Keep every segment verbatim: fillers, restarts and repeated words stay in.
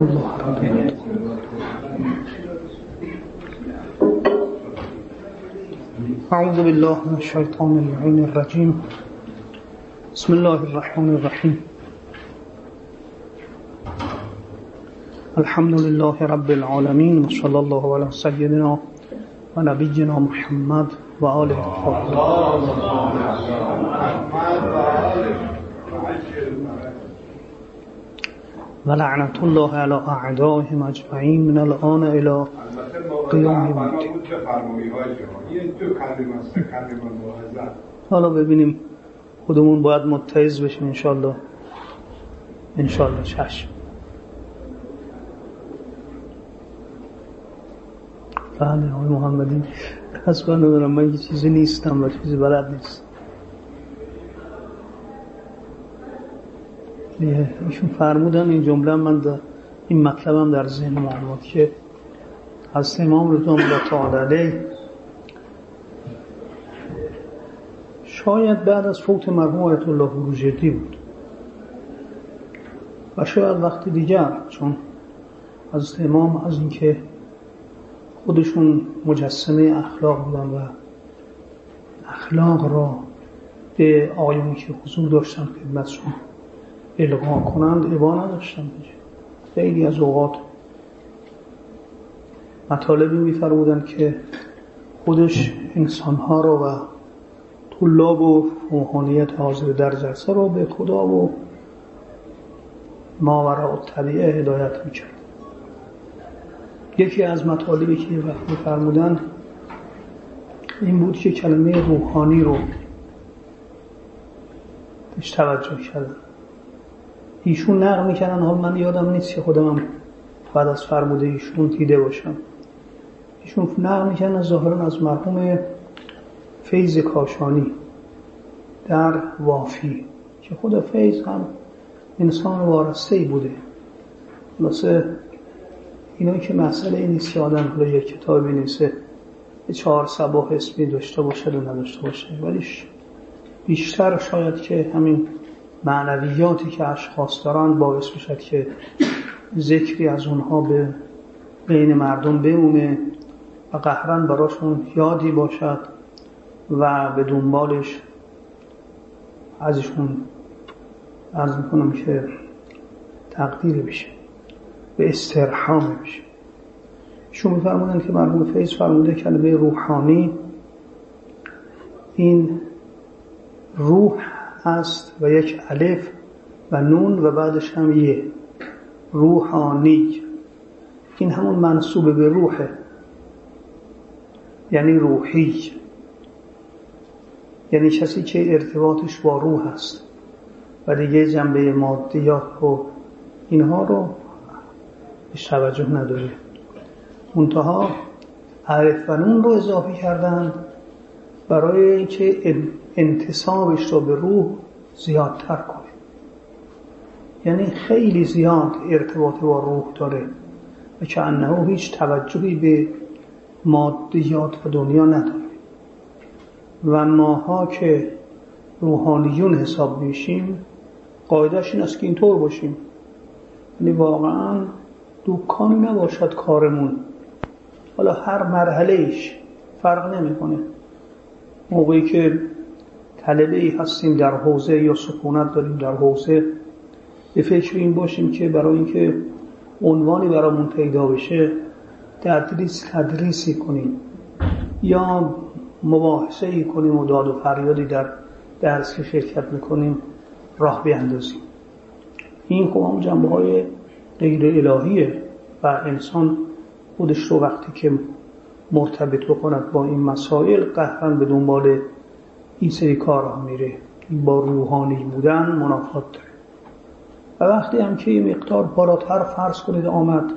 اعوذ بالله من الشیطان اللعین الرجیم. بسم الله الرحمن الرحیم. الحمد لله رب العالمین و صلی الله علی سیدنا و نبینا محمد و آله الطاهرین. و لعنت الله علی اعدائهم اجمعین من الان الی قیام یوم الدین. حالا ببینیم خودمون باید متعظ بشیم انشالله. انشالله چشم. بله آقای محمدی حسبا ندارم، من یه چیزی نیستم و چیزی بلد نیست. ایشون فرمودن این جمله، من در این مطلبم در ذهن معلومات که از امام رضوان الله تعالی علیه شاید بعد از فوت مرحوم آیت الله بروجردی بود و شاید وقت دیگر، چون از امام از اینکه خودشون مجسمه اخلاق بودن و اخلاق را به آیونی که حضور داشتن خدمتشون القا کنند ابا نداشتن. خیلی از اوقات مطالبی می‌فرمودن که خودش انسانها را و طلاب و روحانیت حاضر در جلسه را به خدا و ماوراء الطبیعه هدایت می‌کرد. یکی از مطالبی که وقت می‌فرمودن این بود که کلمه روحانی رو بهش توجه کردن. ایشون نقل می‌کردن، حال من یادم نیست که خودم بعد از فرموده ایشون دیده باشم. ایشون نقل می‌کردن ظاهراً از مرحوم فیض کاشانی در وافی که خود فیض هم انسان وارسته‌ای بوده. خلاصه اینایی که مسئله این نیست که آدم حالا یک کتابی نیسته چهار صباح اسمی داشته باشه و نداشته باشه، ولی بیشتر شاید که همین معنویاتی که اشخاص دارن باعث بشد که ذکری از اونها به بین مردم بمونه و قهرن براشون یادی باشد و به دنبالش ازشون عرض میکنم که تقدیر بشه، به استرحام بشه. شما میفرمودن که مرحوم فیض فرموده کلمه روحانی این روح است و یک الف و نون و بعدش هم یه، روحانی. این همون منسوب به روحه، یعنی روحی، یعنی کسی که ارتباطش با روح است و دیگه جنبه مادیات و اینها رو بهش توجه نداره. منتها الف و نون رو اضافه کردن برای اینکه انتسابش رو به روح زیادتر کنه، یعنی خیلی زیاد ارتباط با روح داره و که انه هیچ توجهی به مادیات و دنیا نداره. و ماها که روحانیون حساب میشیم قاعدش این است که اینطور باشیم، یعنی واقعا دکانی نباشد کارمون، حالا هر مرحلهش فرق نمیکنه. موقعی که طلبه‌ای هستیم در حوزه یا سکونت داریم در حوزه، به فکر این باشیم که برای اینکه عنوانی برامون پیدا بشه تدریس تدریسی کنیم یا مباحثه‌ای کنیم و داد و فریادی در درس که شرکت میکنیم راه بیاندازیم. این خب هم جنبه‌های غیر الهیه و انسان خودش رو وقتی که مرتبط بکند با این مسائل قهرن به دنبال این سری کارها میره. این با روحانی بودن منافات داره. و وقتی هم که این مقدار بالاتر فرض کنید آمد،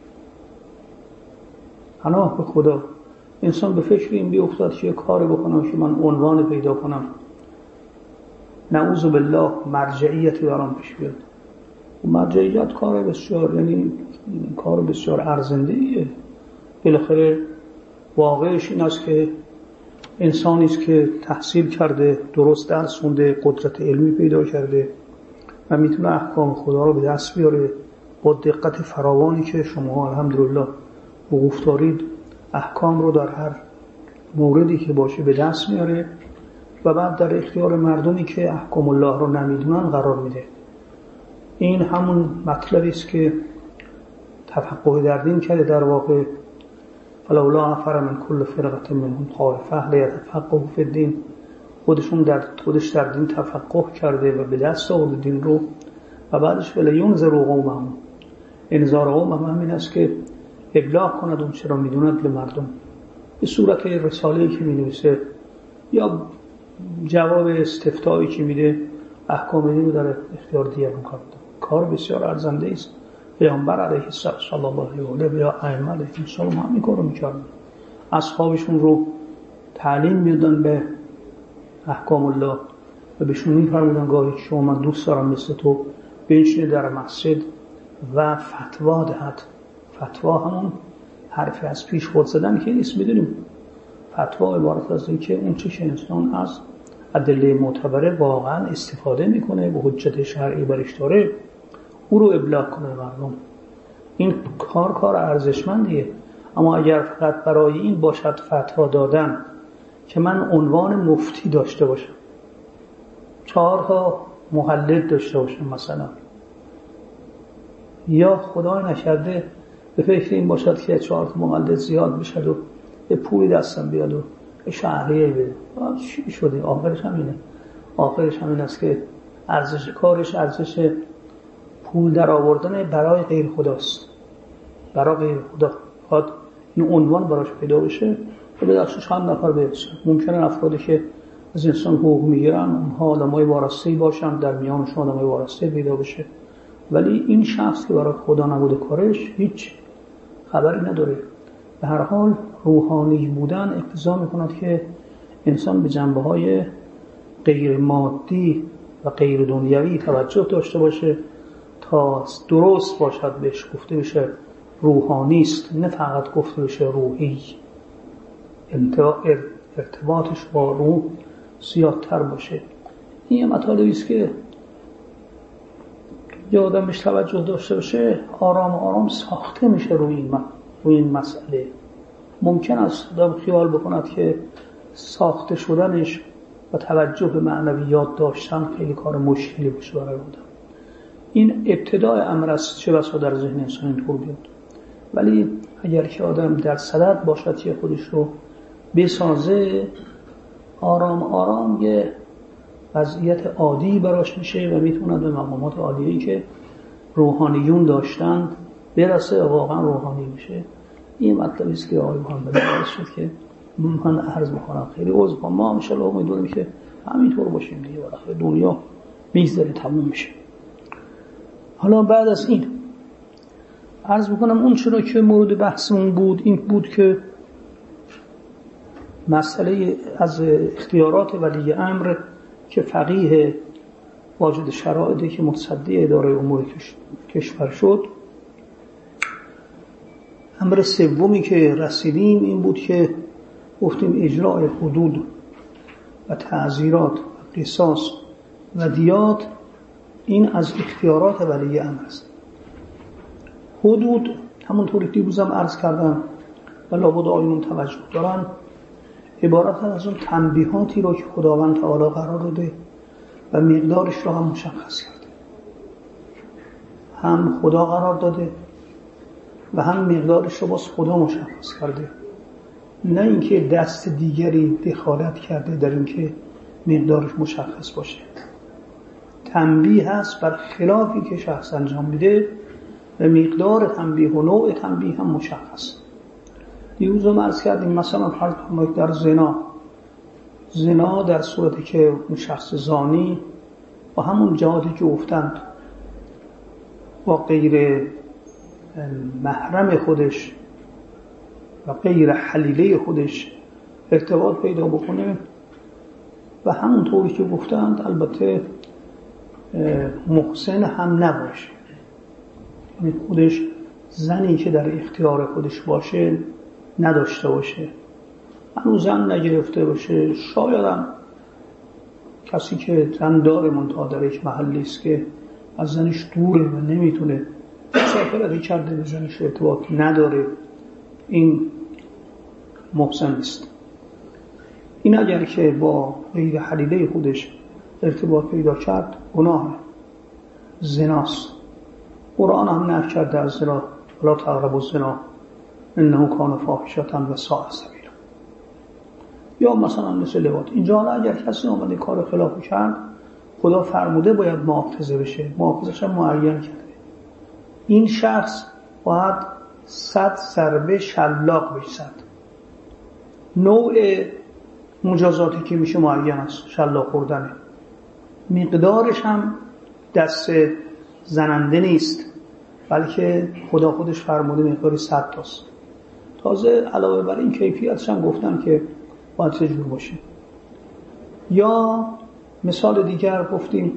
پناه به خدا، انسان به فکر این بیفتاد که کاری بکنم که من عنوان پیدا کنم، نعوذ بالله مرجعیتی برام پیش بیاد. و مرجعیت کار بسیار، یعنی کار بسیار ارزنده‌ایه. بالاخره واقعش این است که انسانی است که تحصیل کرده، درست درس خونده، قدرت علمی پیدا کرده و میتونه احکام خدا رو به دست بیاره با دقت فراوانی که شما الحمدلله وقوف دارید احکام رو در هر موردی که باشه به دست میاره و بعد در اختیار مردمی که احکام الله رو نمیدونن قرار میده. این همون مطلبی است که تفقه در دین کرده در واقع فلولا نفر من کل فرقه منهم طائفه لیتفقهوا فی الدین، خودشون در خودش در دین تفقه کرده و به دست آورده دین رو و بعدش ولینذروا قومهم، انذار قوم هم همین است که ابلاغ کند اون چرا میدوند به مردم به صورت رساله‌ای که می‌نویسه یا جواب استفتایی که میده احکام دین رو در اختیار دیگران می‌کنه. کار بسیار ارزنده است. پیامبر علیه السلام صلی الله علیه و یا ائمه علیهم السلام هم این کارو می‌کردن. اصحابشون رو تعلیم میدادن به احکام الله و بهشون می‌فرمودن گاهی که شما من دوست دارم مثل تو بنشینی در مسجد و فتوا دهد. فتوا همون حرف از پیش خود زدن که نیست. میدونیم فتوا عبارت از این که اون چه که انسان از ادله معتبره واقعا استفاده میکنه و حجت شرعی برش داره او رو ابلاغ کنه مردم. این کار کار ارزشمندیه. اما اگر فقط برای این باشد فتوا دادن که من عنوان مفتی داشته باشم، چهار تا مقلد داشته باشم مثلا، یا خدای نکرده به فکر این باشد که چهار تا مقلد زیاد بشد و یه پولی دستم بیاد و شهریه بده، چی شده؟ آخرش همینه. آخرش همین است که ارزش کارش ارزش پول در آوردن برای غیر خداست. برای غیر خدا خواهد این عنوان براش پیدا بشه و به دستش چند نفر برسه. ممکنه افرادی که از انسان حقوق میگیرن اونها آدمای وارسته‌ای باشن، در میانشون آدمای وارسته پیدا بشه، ولی این شخص که برای خدا نبوده کارش هیچ خبری نداره. به هر حال روحانی بودن اقتضا میکند که انسان به جنبه‌های غیر مادی و غیر دنیوی توجه داشته باشه تا درست باشد بهش گفته بشه روحانی است، نه فقط گفته بشه روحی. ارتباطش با روح زیادتر باشه. این مطالبی است که یه آدم بهش توجه داشته باشه آرام آرام ساخته میشه روی این, روی این مسئله. ممکن است آدم خیال بکند که ساخته شدنش و توجه به معنویات داشتن خیلی کار مشکلی باشه برای آدم. این ابتدای امر است، چه بسا در ذهن انسان اینطور بیاد. ولی اگر که آدم در صدد باشد که خودش رو بسازه، آرام آرام یه وضعیت عادی براش میشه و میتوند به مقامات عالیه‌ای که روحانیون داشتن برسه و واقعا روحانی میشه. این مطلبی است که آقای محمد عرض شد که من عرض میکنم. خیلی عذر میخوام. ما ان شاءالله امیدواریم که همینطور باشیم دیگه، بالاخره دنیا میگذره تموم میشه. حالا بعد از این عرض میکنم اون چرا که مورد بحثمون بود این بود که مسئله از اختیارات ولی امر که فقیه واجد شرایطی که متصدی اداره امور کشور شد. امر سومی که رسیدیم این بود که گفتیم اجرای حدود و تعزیرات و قصاص و دیات این از اختیارات ولی امر است. حدود همونطوری که دیروزم عرض کردم و لابد آیون توجه دارن، عبارت از اون تنبیهاتی رو که خداوند تعالی قرار داده و مقدارش رو هم مشخص کرده. هم خدا قرار داده و هم مقدارش رو باز خدا مشخص کرده، نه اینکه دست دیگری دخالت کرده در اینکه مقدارش مشخص باشه. تنبیه هست بر خلافی که شخص انجام میده و مقدار تنبیه و نوع تنبیه هم مشخص. دیروز هم عرض کردیم مثلا فرض کنید در زنا زنا در صورتی که اون شخص زانی با همون جهاتی که گفتند با غیر محرم خودش و غیر حلیله خودش ارتباط پیدا بکنه و همون طوری که گفتند البته محسن هم نباشه، یعنی خودش زنی که در اختیار خودش باشه نداشته باشه، هنوز زن نگرفته باشه، شاید هم کسی که زن داره منتها در یک محلی است که از زنش دوره و نمیتونه مسافرتی کرده به جانش ارتباط نداره، این محسن نیست. این اگر که با غیر حلیله خودش ارتباط پیدا کرد گناه زناست. قرآن هم نهی کرده از زنا، لا تقربوا الزنا انه کان فاحشة و ساء سبیلا. یا مثلا مثل لواط. اینجا حالا اگر کسی آمده کار خلاف کرد، خدا فرموده باید مؤاخذه بشه، مؤاخذه‌اش هم معین کرده. این شخص باید صد ضربه شلاق بشد. نوع مجازاتی که میشه معین است، شلاق خوردنه. مقدارش هم دست زننده نیست، بلکه خدا خودش فرموده مقداری صد تاست. تازه علاوه بر این کیفیتش هم گفتن که باید چجور باشه. یا مثال دیگر گفتیم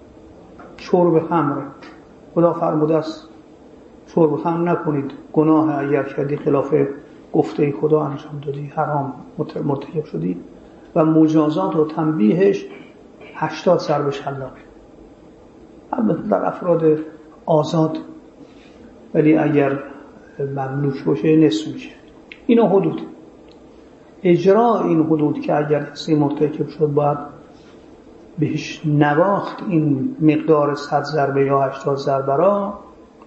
شرب خمر. خدا فرموده است شرب خمر نکنید، گناه اگر کردی خلاف گفته خدا انجام دادی، حرام مرتکب شدی. و مجازات و تنبیهش هشتاد ضربه شلاق. البته در افراد آزاد، ولی اگر مملوک باشه نصف میشه. اینا حدود. اجرا این حدود که اگر کسی مرتکب شد باید بهش نواخت این مقدار صد ضربه یا هشتاد ضربه را،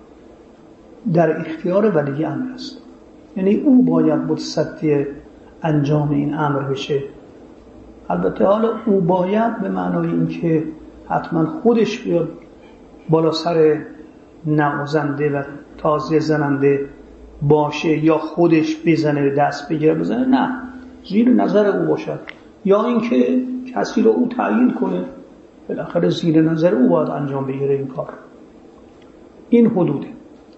در اختیار ولی امر است. یعنی او باید متصدی انجام این امر بشه. البته حالا او باید به معنای این که حتما خودش بیاد بالا سر نوازنده و تازیه زننده باشه یا خودش بزنه، دست بگیره بزنه، نه، زیر نظر او باشد. یا اینکه کسی رو او تعیین کنه، بالاخره زیر نظر او باید انجام بگیره این کار. این حدوده.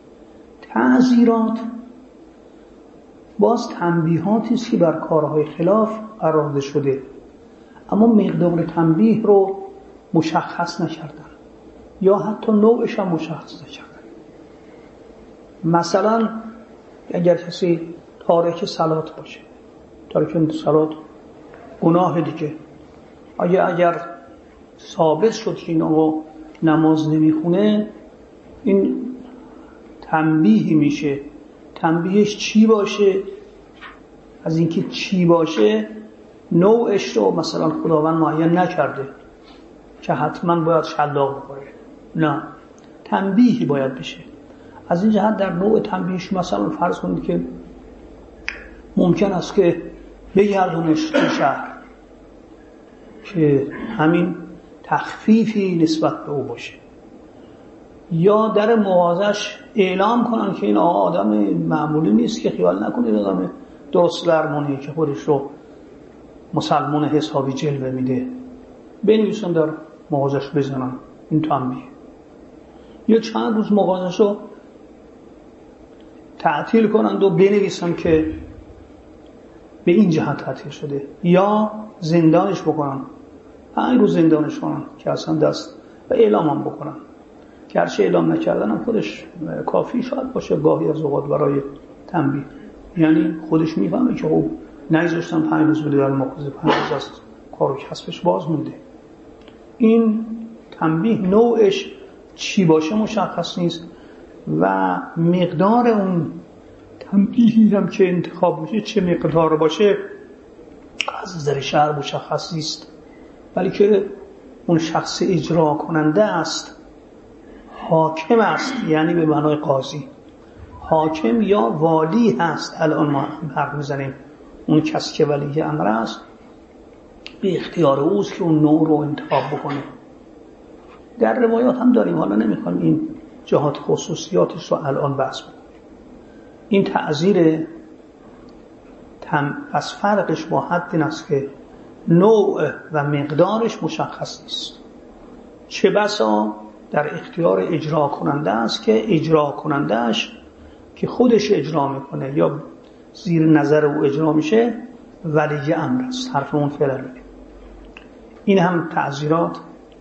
تعزیرات باز تنبیهاتی است که بر کارهای خلاف قرار شده، اما مقدار تنبیه رو مشخص نکردن یا حتی نوعش هم مشخص نکردن. مثلا اگر کسی تارک صلات باشه، تارک صلات گناه دیگه، اگر اگر ثابت شد که این آقا نماز نمیخونه، این تنبیه میشه. تنبیهش چی باشه؟ از اینکه چی باشه نوعش رو مثلا خداوند معین نکرده که حتما باید شلاق بخوره، نه، تنبیهی باید بشه. از این جهت در نوع تنبیهش مثلا فرض کنید که ممکن است که بگردونش تو شهر، که همین تخفیفی نسبت به او باشه. یا در موازش اعلام کنن که این آقا آدم معمولی نیست، که خیال نکنید آدم درست درمونیه که خودش رو مسلمان حسابی جلوه میده، بنویسن در موازش بزنن این تنبیه. یا چند روز موازش رو تعطیل کنند و بنویسن که به این جهت تعطیل شده، یا زندانش بکنن، پنج روز زندانش کنن که اصلا دست و اعلام هم بکنن، که هرچه اعلام نکردن هم خودش کافی شاید باشه گاهی از اوقات برای تنبیه. یعنی خودش میفهمه که خب نگذاشتن پنج روز بده در مواخذه، پنج روز از کار و کسبش باز مونده. این تنبیه نوعش چی باشه مشخص نیست و مقدار اون تنبیهی هم که انتخاب میشه چه مقدار باشه از نظر شرع مشخص نیست، بلکه اون شخص اجرا کننده است، حاکم است، یعنی به معنای قاضی، حاکم یا والی هست. الان ما حرف میزنیم اون کسی که ولی امر است، به اختیار اوست که اون نوع رو انتخاب بکنه. در روایات هم داریم، حالا نمیخوام این جهات خصوصیاتش رو الان بحث کنیم. این تعزیر تم پس فرقش با حد این است که نوع و مقدارش مشخص نیست، چه بسا در اختیار اجرا کننده است که اجرا کنندهش که خودش اجرا میکنه یا زیر نظر او اجرا میشه ولی امر است، حرف اون فعل. این هم تعزیرات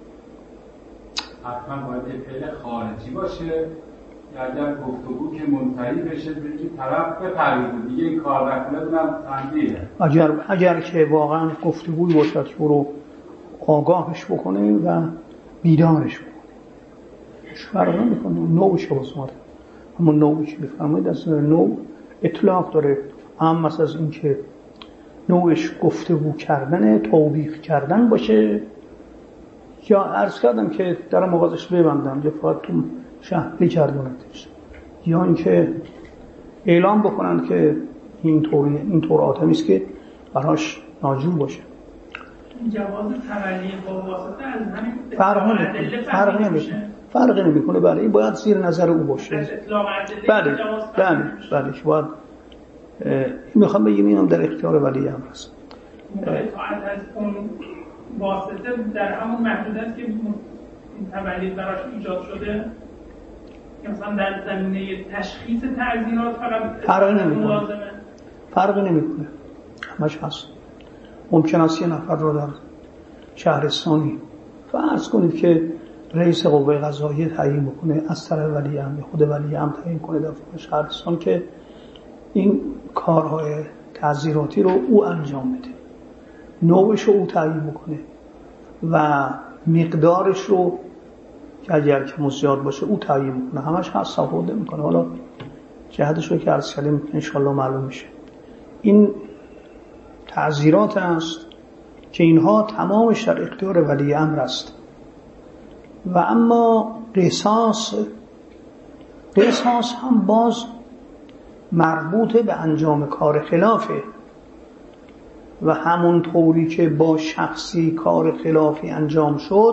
حتما باید فعل خارجی باشه، اگر گفتگو که منتهی بشه به این طرف بپرید دیگه این کار نکنه اونم تنبیه. اگر اگر که واقعا گفتگوی باشد که او رو آگاهش بکنه و بیدارش بکنه، فرق نمیکنه نوعش باشه. اما نوعی که بفرمایید از نوع اطلاق داره، هم مثلا از این که نوعش گفتگو کردن، توبیخ کردن باشه، یا عرض کردم که در مغازش ببندم یا فقط تو شهر بگردونتش، یا اینکه اعلام بکنن که این طوری این طور آدمی است که براش ناجور باشه. جواز تولید با واسطه از همین فرق نمیکنه فرق نمیکنه فرق نمیکنه برای این باید زیر نظر او باشه. بله بله بله باید میخوام بگم اینم در اختیار ولی امر است. اطاعت از اون واسطه در همون محدوده است که تولید براش ایجاد شده، مثلا در زمینه تشخیص تعزیرات فقط فرق نمیکنه فرق نمیکنه همش هست. ممکن است یه نفر رو در شهرستانی فرض کنید که رئیس قوه قضاییه تعیین بکنه از طرف ولی امر، خود ولی امر تعیین کنه در شهرستان که این کارهای تعزیراتی رو او انجام بده، نوعش رو او تعیین بکنه و مقدارش رو که اگر که مزیاد باشه او تعیین میکنه، همش هست صفوده میکنه. حالا جهتش رو که عرض کردیم انشالله معلوم میشه. این تعزیرات است که اینها تمامش در اختیار ولی امر است. و اما قصاص قصاص هم باز مربوط به انجام کار خلافه و همون طوری که با شخصی کار خلافی انجام شد،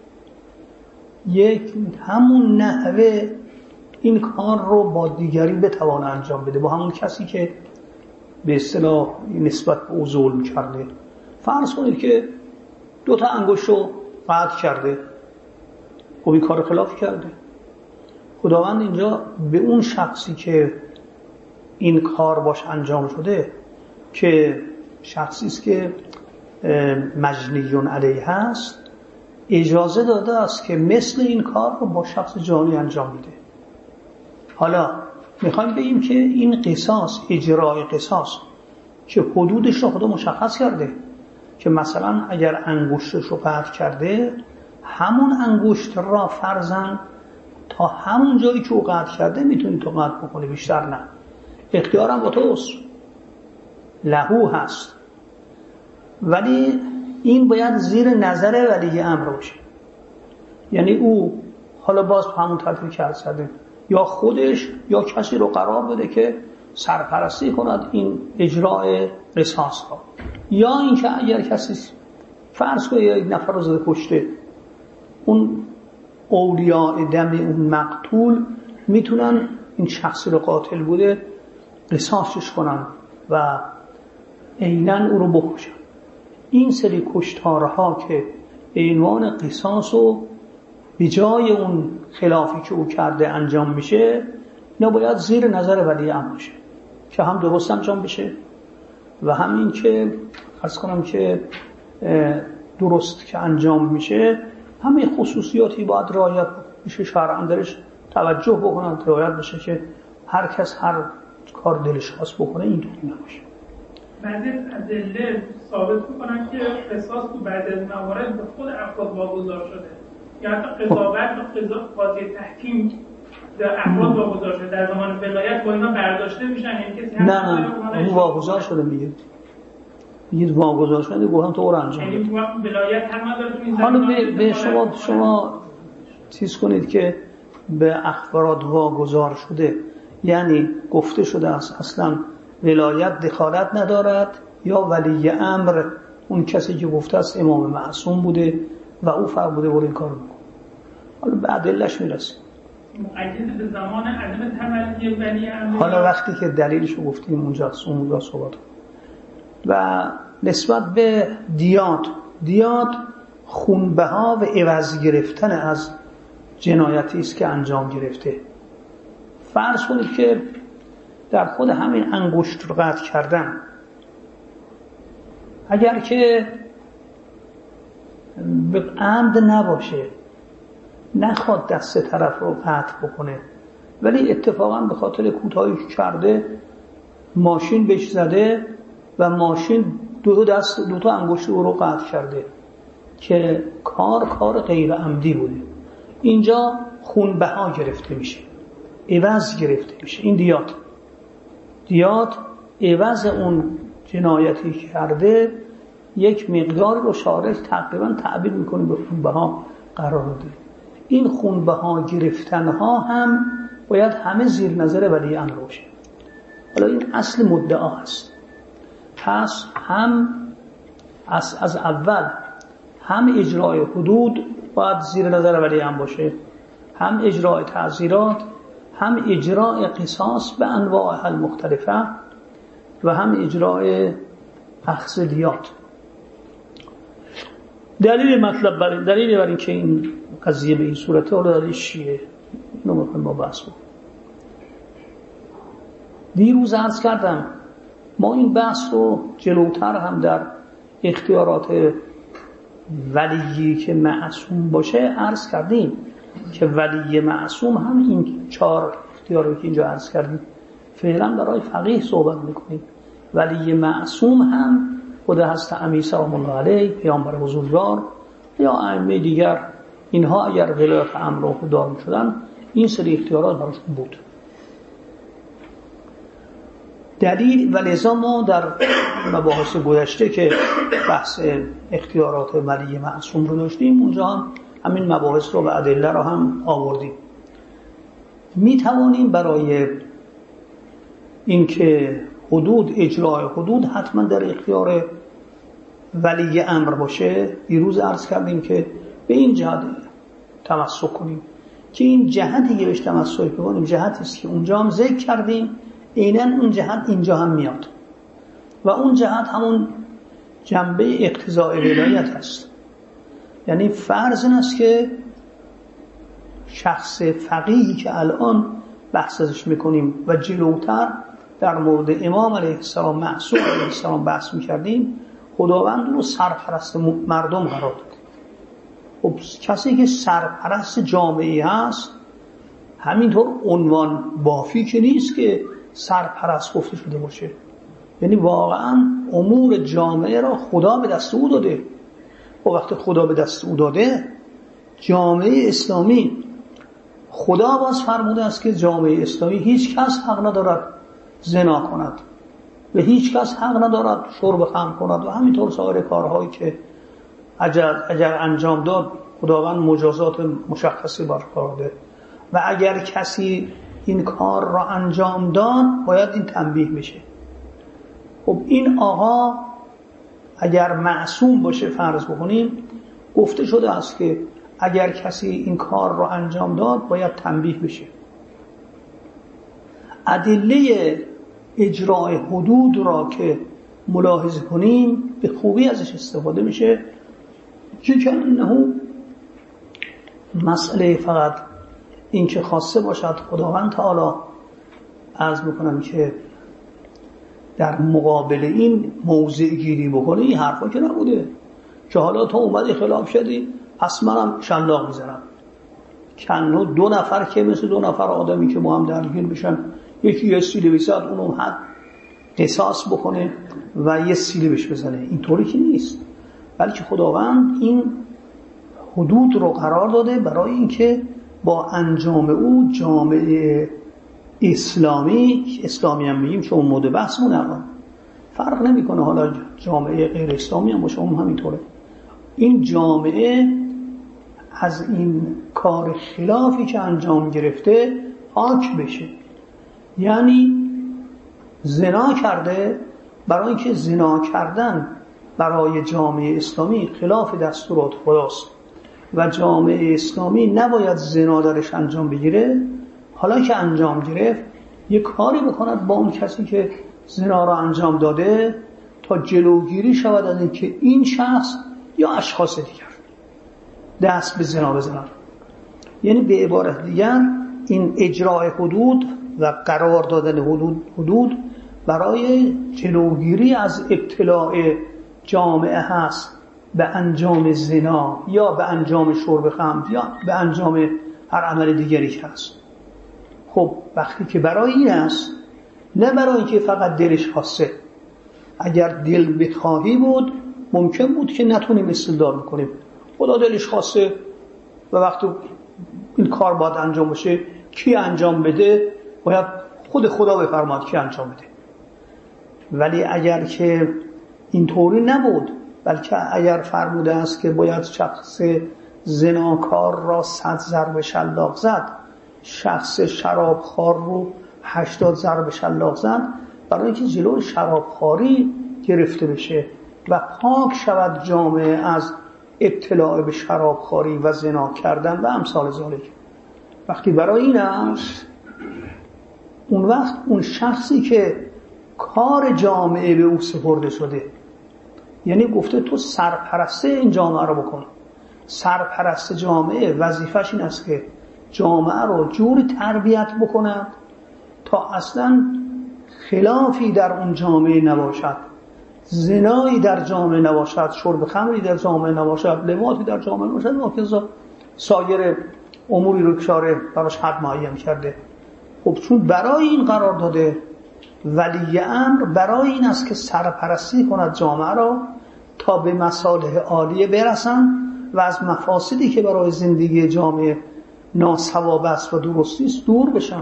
یک همون نحوه این کار رو با دیگری بتوانه انجام بده، با همون کسی که به اصطلاح نسبت به او ظلم کرده. فرض کنید که دو تا انگشت رو قطع کرده، خب این کار خلاف کرده. خداوند اینجا به اون شخصی که این کار باش انجام شده که شخصی است که مجنیون علیه هست، اجازه داده است که مثل این کار رو با شخص جانی انجام میده. حالا میخوایم بگیم که این قصاص، اجرای قصاص که حدودش رو خدا مشخص کرده که مثلا اگر انگشتش رو قطع کرده، همون انگشت را فرضاً تا همون جایی که او قطع کرده میتونی تو قطع بکنی، بیشتر نه. اختیارم با توست، لهو هست، ولی این باید زیر نظر ولی امر باشه. یعنی او حالا باز همون ترتیبی که عرض کردیم، یا خودش یا کسی رو قرار بده که سرپرستی کند این اجرای قصاص ها، یا اینکه اگر کسی فرض کنه یک نفر رو زده کشته، اون اولیاء دم اون مقتول میتونن این شخصی رو قاتل بوده قصاصش کنن و عیناً او رو بکشن. این سری کشتارها که به عنوان قصاص و به جای اون خلافی که او کرده انجام میشه، اینا باید زیر نظر ولی امر باشه که هم درست انجام بشه و هم این که عرض کنم که درست که انجام میشه همه خصوصیاتی باید رعایت بشه، شرعاً درش توجه بکنن، رعایت بشه که هر کس هر کار دلش خواست بکنه اینطوری نباشه. بعضی از ادله ثابت میکنن که قصاص تو بعضی از موارد به خود افراد واگذار شده، یا حتی قضاوت و قضا قاضی تحکیم در افراد واگذار شده، در زمان ولایت با اینا برداشته میشن. یعنی کسی نه نه اون واگذار شده میگه میگه واگذار شده گفتم تو رو انجام یعنی ولایت هم نداره تو این حالا به, به شما شما چیز کنید که به افراد واگذار شده یعنی گفته شده است اصلا ولایت دخالت ندارد، یا ولی امر اون کسی که گفته است امام معصوم بوده و او فرموده برو این کار بکن. حالا به ادله‌اش میرسیم. مقید به زمان عدم تولید ولی امر. حالا وقتی که دلیلشو گفتیم اونجاست، اونجا صحبت. و نسبت به دیات، دیات خونبها و عوض گرفتن از جنایتی است که انجام گرفته. فرض کنید که در خود همین انگشت رو قطع کردن، اگر که به عمد نباشه، نخواد دست طرف رو قطع بکنه، ولی اتفاقا به خاطر کوتاهی کرده ماشین بهش زده و ماشین دو دست دو تا انگشت او رو قطع کرده که کار کار غیر عمدی بوده، اینجا خونبها گرفته میشه. عوض گرفته میشه. این دیات دیات عوض اون جنایتی که کرده یک مقدار رو شارع تقریبا تعبیر میکنه به خونبها قرار داده. این خونبها گرفتنها هم باید همه زیر نظر ولی امر باشه. حالا این اصل مدعا هست. پس هم از, از اول هم اجرای حدود باید زیر نظر ولی امر باشه، هم اجرای تعزیرات، هم اجرای قصاص به انواع المختلفه و هم اجرای اخذ دیات. دلیل مطلب بر دلیل بر این که این قضیه به این صورته حالا دلیل چیه؟ اینو میخوایم با بحث کنیم. دیروز عرض کردم ما این بحث رو جلوتر هم در اختیارات ولیی که معصوم باشه عرض کردیم که ولی معصوم هم این چهار اختیاری که اینجا عرض کردیم فعلا برای فقیه صحبت میکنیم. ولی معصوم هم خود حضرت امیر سلام الله علیه، پیامبر بزرگوار یا ائمه دیگر، اینها اگر ولایت امر رو دار می‌شدن این سری اختیارات براشون بود. دلیل و لذا ما در مباحث گذشته که بحث اختیارات ولی معصوم رو داشتیم اونجا هم همین مباحث رو و ادله رو هم آوردیم. می توانیم برای اینکه حدود اجرای حدود حتما در اختیار ولی امر باشه، دیروز عرض کردیم که به این جهت تمسک کنیم که این جهتی که بهش تمسک کنیم جهتی است که اونجا هم ذکر کردیم، عیناً اون جهت اینجا هم میاد و اون جهت همون جنبه اقتضاء ولایت هست. یعنی فرض این است که شخص فقیهی که الان بحث ازش میکنیم و جلوتر در مورد امام علیه السلام معصوم علیه السلام بحث میکردیم، خداوند رو سرپرست مردم قرار داده. خب کسی که سرپرست جامعه هست همینطور عنوان بافی که نیست که سرپرست گفته شده باشه. یعنی واقعا امور جامعه را خدا به دست او داده و وقتی خدا به دست او داده جامعه اسلامی، خدا باز فرموده است که جامعه اسلامی هیچ کس حق ندارد زنا کند و هیچ کس حق ندارد شرب خمر کند و همینطور سایر کارهایی که اگر, اگر انجام داد خداوند مجازات مشخصی بر کار ده و اگر کسی این کار را انجام داد باید این تنبیه بشه. خب این آقا اگر معصوم باشه فرض بکنیم، گفته شده است که اگر کسی این کار را انجام داد باید تنبیه بشه. ادله اجرای حدود را که ملاحظه کنیم به خوبی ازش استفاده میشه که انه مسئله فقط این که خاصه باشد خداوند تعالی عرض میکنم که در مقابل این موضع گیری بکنه، این حرفا که نبوده که حالا تا اومدی خلاف شدی پس منم شلاق میزنم. کنو دو نفر که مثل دو نفر آدمی که با هم درگیر بشن، یکی یه سیلی بسید اونو حد قصاص بکنه و یه سیلی بهش بزنه، اینطوری که نیست. بلکه خداوند این حدود رو قرار داده برای اینکه با انجام او جامعه اسلامی، اسلامی هم میگیم چون مود بحثمون الان فرق نمیکنه، حالا جامعه غیر اسلامی هم باشه اون همینطوره، این جامعه از این کار خلافی که انجام گرفته پاک بشه. یعنی زنا کرده، برای اینکه زنا کردن برای جامعه اسلامی خلاف دستورات خداست و جامعه اسلامی نباید زنا درش انجام بگیره، حالا که انجام گرفت یک کاری بکند با اون کسی که زنا را انجام داده تا جلوگیری شود از اینکه این شخص یا اشخاص دیگر دست به زنا بزنند. یعنی به عبارت دیگر این اجرای حدود و قرار دادن حدود حدود برای جلوگیری از ابتلاع جامعه هست به انجام زنا یا به انجام شرب خمر یا به انجام هر عمل دیگری که هست. خب وقتی که برای این است، نه برای که فقط دلش خواسته، اگر دل بخواهی بود ممکن بود که نتونیم استدلال کنیم، خدا دلش خواسته و وقتی این کار باید انجام بشه کی انجام بده باید خود خدا بفرماد کی انجام بده. ولی اگر که اینطوری نبود، بلکه اگر فرموده است که باید شخص زناکار را صد ضرب شلاق زد، شخص شرابخوار رو هشتاد ضرب شلاق زد، برای اینکه جلوی شرابخواری گرفته بشه و پاک شود جامعه از ابتلاع به شرابخواری و زنا کردن و امثال ذالک. وقتی برای این است، اون وقت اون شخصی که کار جامعه به او سپرده شده، یعنی گفته تو سرپرسته این جامعه رو بکن. سرپرست جامعه وظیفش این است که جامعه رو جوری تربیت بکنه تا اصلا خلافی در اون جامعه نباشد، زنایی در جامعه نباشد، شرب خمری در جامعه نباشد، لواطی در جامعه نباشد، و سایر اموری رو کشاره براش حد معین کرده. خب چون برای این قرار داده، ولی امر برای این است که سرپرستی کند جامعه را تا به مصالح عالیه برسن و از مفاسدی که برای زندگی جامعه ناصواب است و درستی است دور بشن.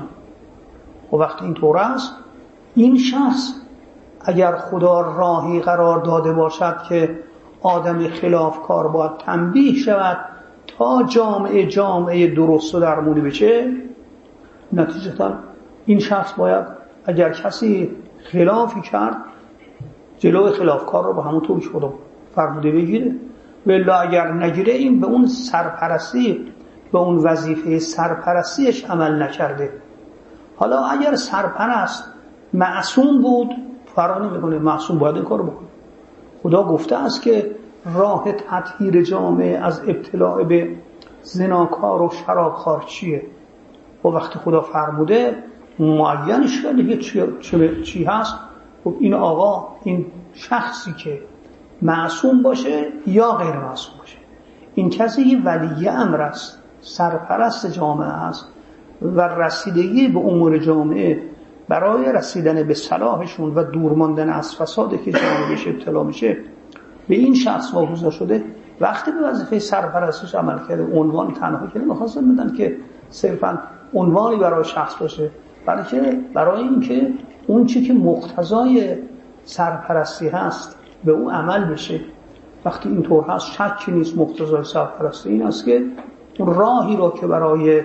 و وقتی این طور است، این شخص اگر خدا راهی قرار داده باشد که آدم خلافکار باید تنبیه شود تا جامعه جامعه درست و درمونی بشه، نتیجتا این شخص باید اگر کسی خلافی کرد جلوی خلافکار رو با همون طور که خدا فرموده بگیره، ولی اگر نگیره این به اون سرپرستی، به اون وظیفه سرپرستیش عمل نکرده. حالا اگر سرپرست معصوم بود، فرق نمیکنه، معصوم باید این کارو بکنه. خدا گفته است که راه تطهیر جامعه از ابتلاع به زناکار و شرابخوار چیه؟ و وقتی خدا فرموده معینش کرده چی, چی هست، خب این آقا، این شخصی که معصوم باشه یا غیر معصوم باشه، این کسی ولی امر است، سرپرست جامعه است و رسیدگی به امور جامعه برای رسیدن به صلاحشون و دور ماندن از فسادی که جامعه بهش ابتلا میشه به این شخص واگذار شده. وقتی به وظیفه سرپرستش عمل کرده، عنوان تنها که نمی‌خواستن بدن که صرفاً عنوانی برای شخص باشه، بلکه برای اینکه اون چی که مقتضای سرپرستی هست به اون عمل بشه. وقتی اینطور هست شکی نیست مقتضای سرپرستی این است که اون راهی را که برای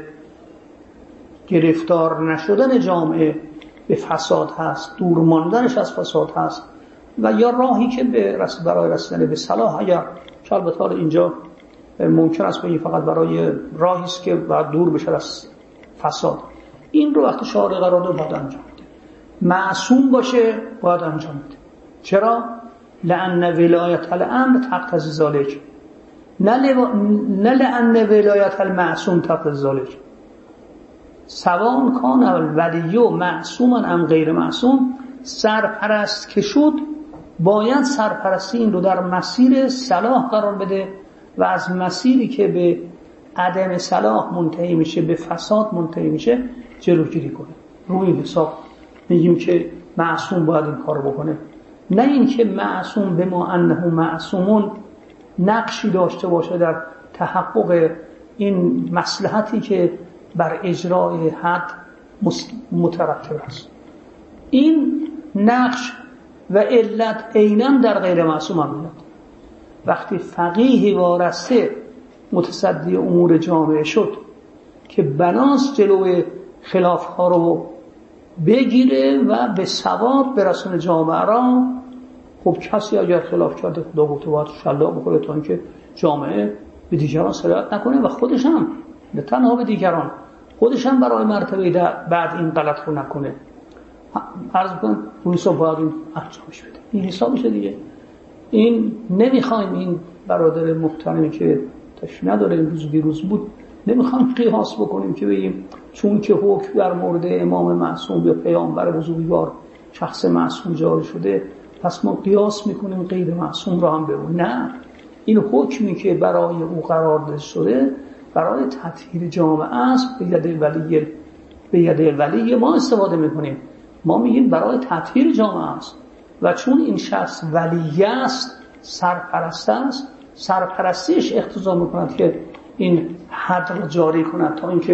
گرفتار نشدن جامعه به فساد هست، دور ماندنش از فساد هست، و یا راهی که به رس برای رسیدن به صلاح، اگر البته اینجا ممکن است بگیم فقط برای راهی است که باید دور بشه از فساد، این رو وقتی شارع قرار داد باید انجام بده. معصوم باشه باید انجام بده. چرا؟ لأن ولایت الامر تقتضی ذلک، نه لأن ولایت المعصوم تقتضی ذلک. سواء کان الولی معصوما ام غیر معصوم، سرپرست که شد باید سرپرستی این رو در مسیر صلاح قرار بده و از مسیری که به عدم صلاح منتهی میشه، به فساد منتهی میشه، جلوگیری کنه. روی حساب میگیم که معصوم باید این کار بکنه، نه این که معصوم به ما انه معصومون نقشی داشته باشه در تحقق این مصلحتی که بر اجرای حد مترتب است. این نقش و علت عیناً در غیر معصوم هم میاد. وقتی فقیه وارسته متصدی امور جامعه شد که بناس جلوی خلاف‌ها رو بگیره و به ثواب برسونه جامعه را، خب کسی اگر خلاف کرده خدا گفته باید شلاق بخوره تا اینکه جامعه به دیگران سرایت نکنه و خودش هم نه تنها به دیگران، خودش هم برای مرتبه بعد این غلط رو نکنه. عرض کنم روی حساب باید این انجامش بده. این حسابشه دیگه. این نمیخوایم این برادر محترمی که تشریف نداره امروز بیروز بود، نمیخوایم قیاس بکنیم که بگیم چون که حکم در مورد امام معصوم یا پیامبر بزرگوار شخص معصوم جاری شده پس ما قیاس میکنیم غیر معصوم را هم ببینیم. نه، این حکمی که برای او قرار داده شده برای تطهیر جامعه است، به ید ولی به ید ولی ما استفاده میکنیم. ما میگیم برای تطهیر جامعه است و چون این شخص ولی است، سرپرست است، سرپرستیش اقتضا میکند که این حد را جاری کند تا اینکه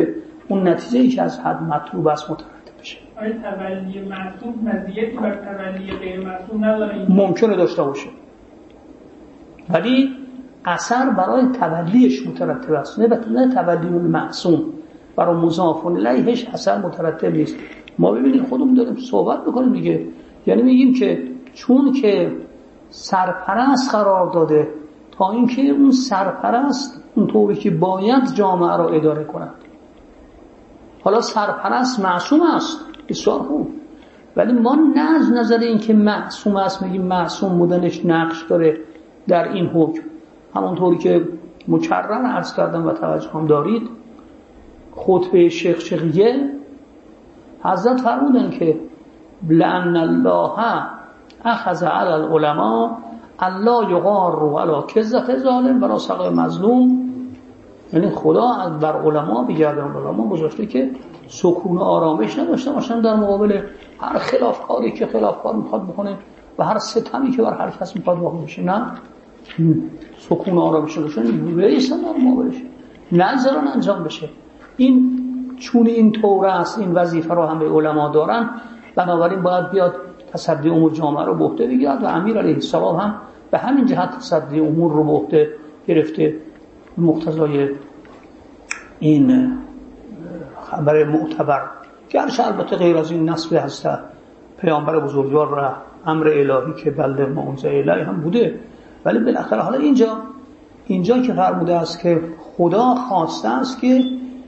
اون نتیجه‌ای که از حد مطلوب است مترتب بشه. آیا تولی معصوم مزیتی بر تولی غیر معصوم نداره؟ ممکنه داشته باشه، ولی اثر برای تولیش مترتب است، نه نه تولی معصوم برای مضاف الیهش اثر مترتب نیست. ما ببینید خودمون داریم صحبت میکنیم دیگه، یعنی میگیم که چون که سرپرست قرار داده تا اینکه اون سرپرست اونطوری که باید جامعه را اداره کند. حالا سرپرست معصوم است، بسیار خوب، ولی ما نه از نظر این که معصوم است میگیم معصوم بودنش نقش داره در این حکم. همونطوری که مکرر عرض کردم و توجه هم دارید، خطبه شیخ شقیه حضرت فرمودن که لأن الله اخذ علی العلماء الله یغار علی کذة ظالم ولا سقی مظلوم، یعنی خدا بر علما بگردن، علما گذاشته که سکون و آرامش نداشته باشن در مقابل هر خلافکاری که خلافکار میخواد بکنه و هر ستمی که بر هر کس میخواد واقع بشه. نه، سکون و آرامش نداشتن بیایستن در مقابلش، نذارن انجام بشه. این چون این طور است، این وظیفه رو هم به علما دارن، بنابراین باید بیاد تصدی امور جامعه رو به عهده بگیرد و امیر علیه السلام هم به همین جهت تصدی امور رو به عهده گرفته. مقتضای این خبر معتبر گرچه البته غیر از این نصب هست پیامبر بزرگوار را امر الهی که بلغ ما انزل الیک هم بوده، ولی بالاخره حالا اینجا اینجا که فرموده است که خدا خواسته است که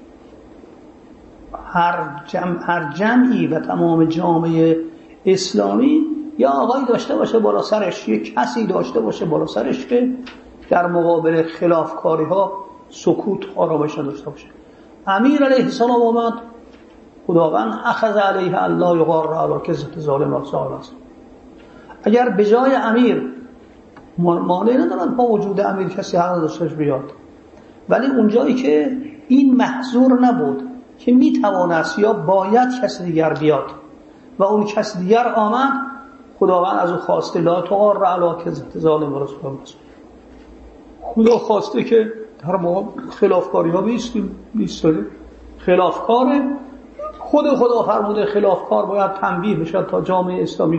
هر جمع هر جمعی و تمام جامعه اسلامی یا آقای داشته باشه بالا سرش، یک کسی داشته باشه بالا سرش که در مقابل خلافکاری ها سکوت آرامش داشته باشه. امیر علیه السلام اومد، خداوند اخذ علیه الله یغار علی کذة ظالم و سال است. اگر به جای امیر مانع ندارن با وجود امیر کسی حق داشتش بیاد، ولی اونجایی که این محظور نبود که میتوانست یا باید کسی دیگر بیاد و اون کسی دیگر آمد، خداوند از او خواسته لا تغار علی کذة ظالم و رسول الله، خدا خواسته که در ما خلافکاری ها بیستاده. خلافکار خود خدا فرموده خلافکار باید تنبیه بشه تا جامعه اسلامی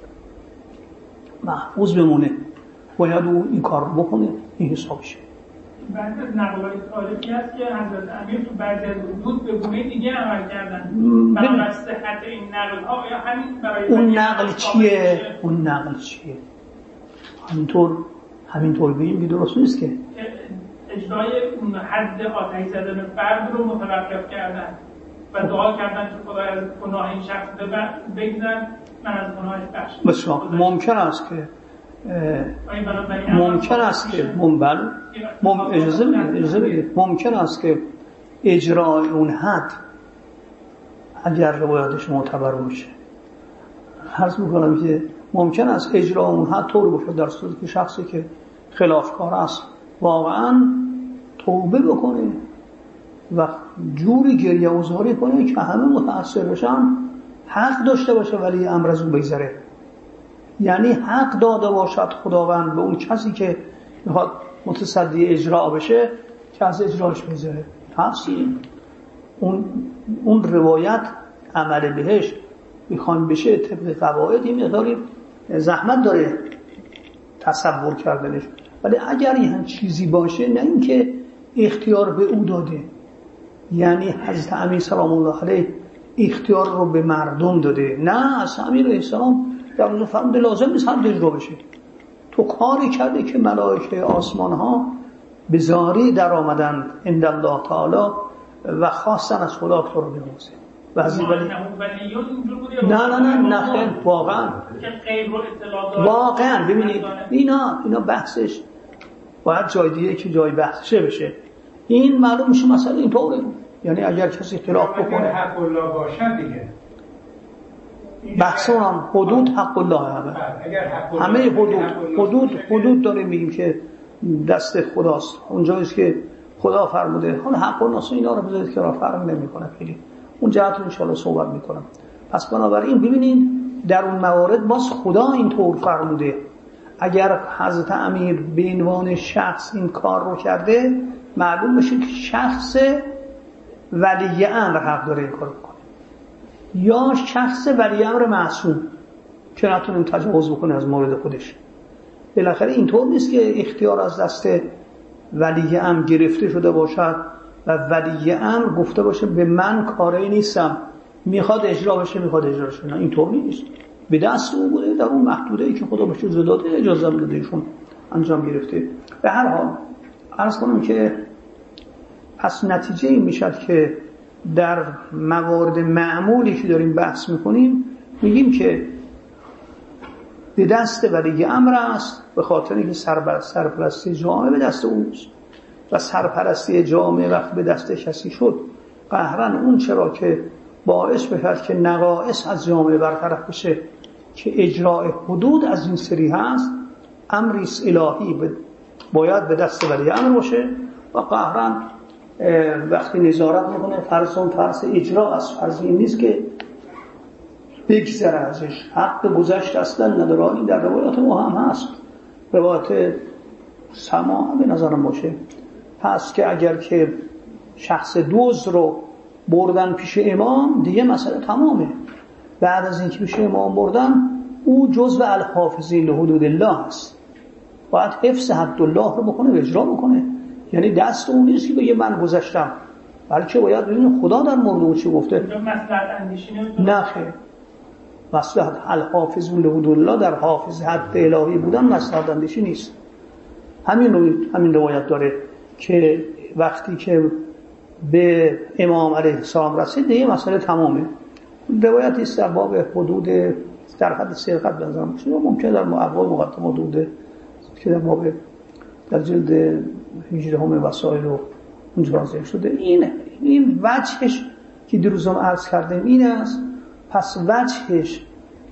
محفوظ بمونه، باید او این کار بکنه، این حسابشه. بعد از نقل‌های تاریخی هست که حضرت امیر تو بعضی از حدود به گونه دیگه عمل کردن. برای صحت این نقل‌ها یا همین برای اون نقل چیه؟ اون نقل چیه؟ همینطور همینطور بگیم که درست نیست که اجرای اون حد آتش زدن فرد رو متوقف کردن و دعا کردن که خدای از گناه این شخص بگذر، من از گناهش بخش. بسیار ممکن است که ممکن است که منبل مم... اجازه بدید اجازه بدید ممکن است که اجرای اون حد اگر روایتش معتبر باشه، عرض می‌کنم که ممکن است اجرای اون حد طور باشه در صورتی که شخصی که خلافکار است واقعا توبه بکنه و جوری گریه و زاری کنه که همه متأثر بشن، حق داشته باشه ولی امر از اون بگذره. یعنی حق داده باشد خداوند به اون کسی که میخواد متصدی اجرا بشه که از اجراش بگذره. تفصیل اون اون روایت عمل بهش میخوان بشه طبق قواعد این مقداری زحمت داره تصور کردنش، ولی اگر یه چیزی باشه نه اینکه اختیار به او داده، یعنی حضرت امیر سلام الله علیه اختیار رو به مردم داده، نه از امیر علیه السلام در روز فرموده لازم نیست هم اجرا بشه. تو کاری کرده که ملائکه آسمان ها به زاری در آمدند عند الله تعالی و خواستن از خدا تو رو بنوازه و از این ولی نه نه نه نه خیلی واقعا واقعا ببینید اینا اینا بحثش باید جای دیگه که جای بحثشه بشه. این معلوم میشه مثلا این طوره، یعنی اگر کسی خلاف بکنه حق الله باشه دیگه بحث هم حدود حق الله همه همه حدود حدود حدود داره میگیم که دست خداست، اونجاییست که خدا فرموده. حالا حق الناس اینا رو بذارید که را فرق نمیکنه، خیلی اون جهت رو ان شاء الله صحبت میکنم. پس بنابراین ببینید در اون موارد باز خدا اینطور فرموده. اگر حضرت امیر به عنوان شخص این کار رو کرده، معلوم بشه که شخص ولی امر حق داره این کارو بکنه یا شخص ولی امر معصوم که نتونه تجاوز بکنه از مورد خودش. بالاخره اینطور نیست که اختیار از دست ولی امر گرفته شده باشد و ولی امر گفته باشه به من کاری نیستم، میخواد اجرا بشه میخواد اجرا بشه. نه اینطور نیست، به دست اون بوده، در اون محدوده‌ای که خدا بهش داده اجازه میده ایشون انجام گرفته. به هر حال عرض کنم که پس نتیجه این میشد که در موارد معمولی که داریم بحث میکنیم میگیم که به دست ولی امر است، به خاطر اینکه سرپرستی جامعه به دست اوست و سرپرستی جامعه وقتی به دست کسی شد قهرن اون چرا که باعث بشد که نقائص از جامعه برطرف بشه که اجراء حدود از این سری هست، امری الهی باید به دست ولی امر باشه و قهرن وقتی نظارت میکنه فرض اون فرض اجرا است، فرض این نیست که بگذره ازش، حق گذشت اصلا نداره. این در روایات ما هم هست، روایات سماع به نظرم باشه. پس که اگر که شخص دوز رو بردن پیش امام دیگه مسئله تمامه، بعد از اینکه پیش امام بردن او جزء الحافظین لحدود الله است، باید حفظ حد الله رو بکنه و اجرا بکنه. یعنی دست اون نیست که بگه من گذشتم، بلکه باید ببینه خدا در مورد اون چی گفته. مصلحت اندیشی نه خیر، مصلحت الحافظون لحدود الله در حافظ حد الهی بودن مصلحت اندیشی نیست. همین همین روایت داره که وقتی که به امام علیه السلام رسید دیگه مسئله تمامه. روایت است در باب حدود در حد سرقت بنظرم شده، ممکنه در اقوال مقدم حدود که در باب در جلد هجده همه وسائل و اونجا ذکر شده. این این وجهش که دیروزم عرض کردیم این است. پس وجهش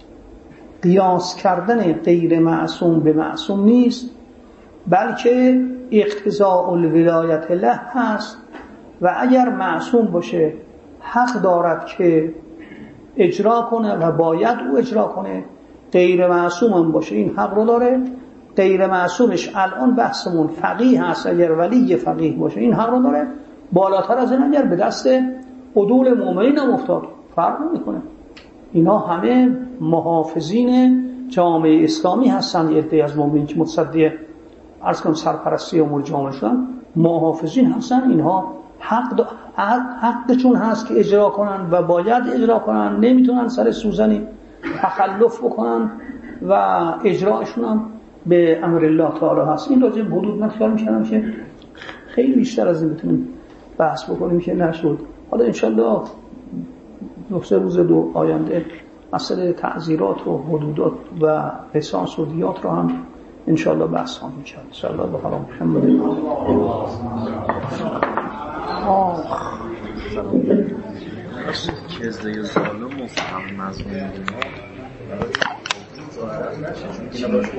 قیاس کردن غیر معصوم به معصوم نیست، بلکه اقتضاء الولایت له هست و اگر معصوم باشه حق دارد که اجرا کنه و باید او اجرا کنه، غیر معصوم هم باشه این حق رو داره. غیر معصومش الان بحثمون فقیه هست، اگر ولی فقیه باشه این حق رو داره. بالاتر از این اگر به دست عدول مؤمنین هم افتاد فرق نمیکنه. اینا همه محافظین جامعه اسلامی هستن. یه عده از مؤمنین که متصدی عرض کنم سرپرستی امور جامعه شدن محافظین هستن، اینها حق حقشون هست که اجرا کنن و باید اجرا کنن، نمیتونن سر سوزنی تخلف بکنن و اجراشون هم به امر الله تعالی هست. این راجع به حدود من خیال می‌کردم که خیلی بیشتر از این بتونیم بحث بکنیم که نشد. حالا انشالله دو سه روز دو آینده مسئله تعزیرات و حدودات و قصاص و دیات رو هم انشالله بحث خواهیم کرد. انشالله به حال محمد کزده ظالم مفهم مظلوم